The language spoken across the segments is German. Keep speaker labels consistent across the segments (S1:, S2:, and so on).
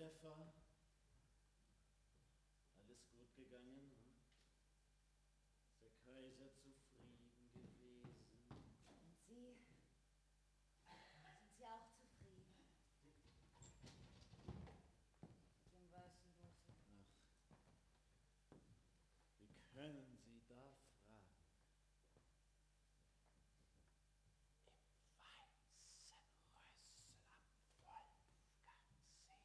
S1: Josefa, alles gut gegangen? Hm? Ist der Kaiser zufrieden gewesen?
S2: Und Sie? Sind Sie auch zufrieden? Mit dem weißen Busen?
S1: Ach, wie können Sie da fragen? Im weißen Rössel am Wolfgangsee.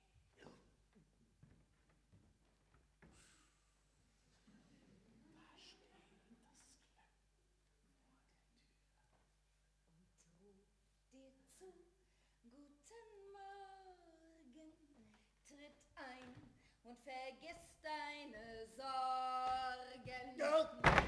S1: Da steht das Glück vor der Tür.
S2: Und ruft dir zu, guten Morgen, tritt ein und vergiss deine Sorgen.
S1: Ja.